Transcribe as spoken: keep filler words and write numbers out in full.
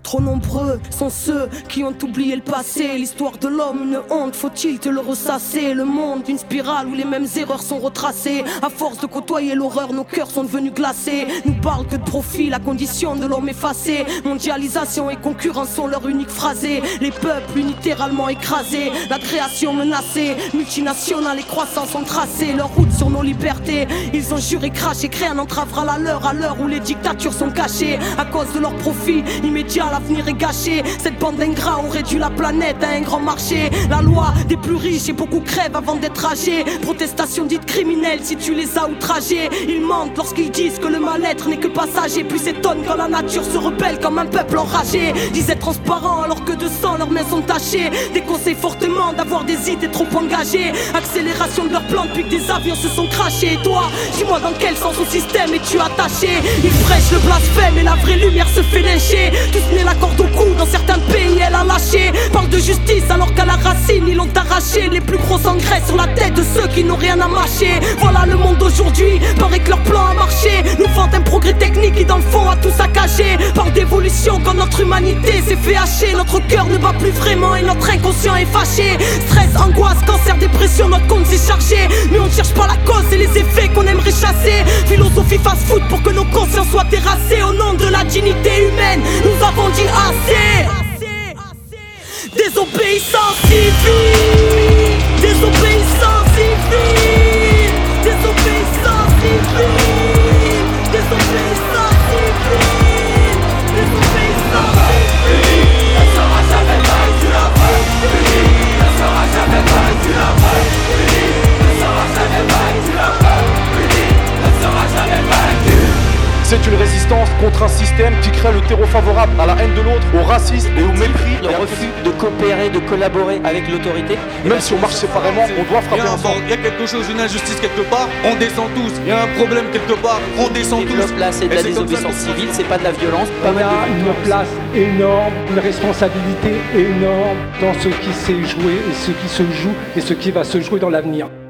Trop nombreux sont ceux qui ont oublié le passé. L'histoire de l'homme, une honte, faut-il te le ressasser? Le monde, une spirale où les mêmes erreurs sont retracées. À force de côtoyer l'horreur, nos cœurs sont devenus glacés. Nous parlent que de profit, la condition de l'homme effacée. Mondialisation et concurrence sont leur unique phrasé. Les peuples littéralement écrasés, la création menacée. Multinationales et croissance sont tracées leur route sur nos libertés. Ils ont juré, craché, créé un entravera la leur à l'heure où les dictatures sont cachées. À cause de leur profit immédiat, l'avenir est gâché. Cette bande d'ingrats ont réduit la planète à un grand marché. La loi des plus riches et beaucoup crèvent avant d'être âgés. Protestation dite criminelle si tu les as outragés. Ils mentent lorsqu'ils disent que le mal-être n'est que passager. Puis s'étonnent quand la nature se rebelle comme un peuple enragé. Disaient transparents alors que de sang leurs mains sont tachées. Déconseillent fortement d'avoir des idées trop engagées. Accélération de leurs plans depuis que des avions se sont crachés. Et toi, dis-moi dans quel sens au système es-tu attaché? Ils prêchent le blasphème et la vraie lumière se fait lyncher. Tous nés la corde au cou, dans certains pays elle a lâché. Parle de justice alors qu'à la racine ils l'ont arraché. Les plus gros engrais sur la tête de ceux qui n'ont rien à mâcher. Voilà le monde d'aujourd'hui, paraît que leur plan a marché. Nous vantent un progrès technique qui dans le fond a tout saccagé. Parle d'évolution quand notre humanité s'est fait hacher. Notre cœur ne bat plus vraiment et notre inconscient est fâché. Stress, angoisse, cancer, dépression, notre compte s'est chargé. Mais on ne cherche pas la cause et les effets qu'on aimerait chasser. Philosophie fast-food pour que nos consciences soient terrassées. Au nom de la dignité humaine, nous avons dit assez. Désobéissance civile, désobéissance civile, désobéissance civile, désobéissance civile, désobéissance civile. Ne sera jamais vaincue la peur, ne sera jamais vaincue la peur, ne sera jamais vaincue la peur, ne sera jamais vaincue. C'est une résistance contre un système qui crée le terreau favorable à la haine de l'autre, au racisme et au mépris. Le refus de coopérer, de collaborer avec l'autorité. Même si on marche séparément, on doit frapper ensemble. Il y a quelque chose, une injustice quelque part, on descend tous. Il y a un problème quelque part, on descend tous. Là, c'est de la désobéissance civile, c'est pas de la violence. Il y a une place énorme, une responsabilité énorme dans ce qui s'est joué et ce qui se joue et ce qui va se jouer dans l'avenir.